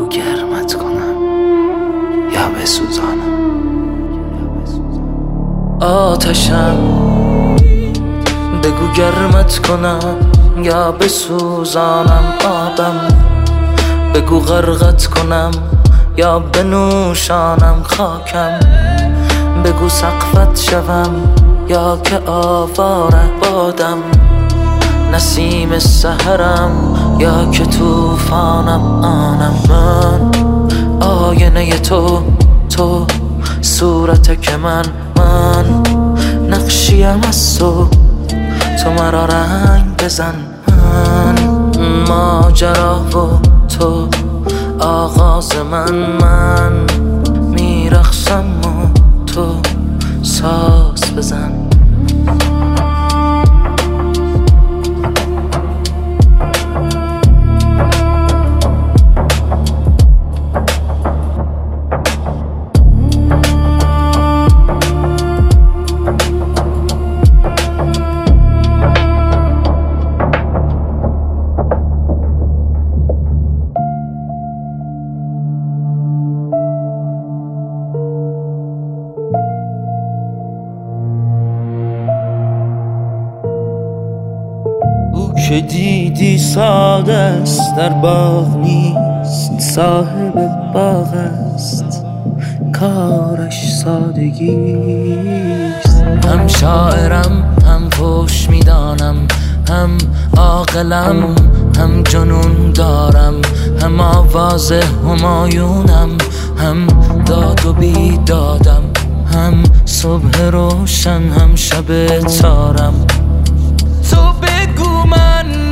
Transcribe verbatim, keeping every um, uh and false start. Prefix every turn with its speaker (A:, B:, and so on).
A: بگو گرمت کنم یا بسوزانم. آتشم بگو گرمت کنم یا بسوزانم. آبم بگو غرقت کنم یا بنوشانم. خاکم بگو سقفت شوم یا که آواره بادم. نسیم سحرم یا که توفانم. آنم من آینه تو، تو صورت که من، من نقشیم از تو، تو مرا رنگ بزن. من ماجرا و تو آغاز من، من میرخصم و تو ساز بزن.
B: که دیدی ساده است در باغ نیست، صاحب باغ است کارش سادگیست.
A: هم شاعرم هم فوش میدانم، هم عاقلم هم جنون دارم، هم آواز همایونم هم داد و بیدادم، هم صبح روشن هم شب تارم. تو بگو من